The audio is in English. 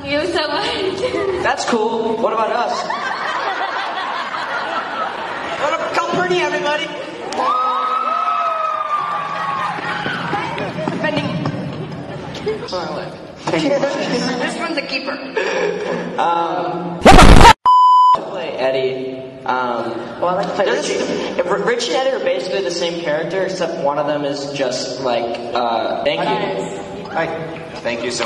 you so much. That's cool. What about us? Come pretty, everybody. This one's a keeper. To play Eddie. Well, I like to play Richie. Richie and Eddie are basically the same character, except one of them is just like, thank you. Hi. Thank you so much.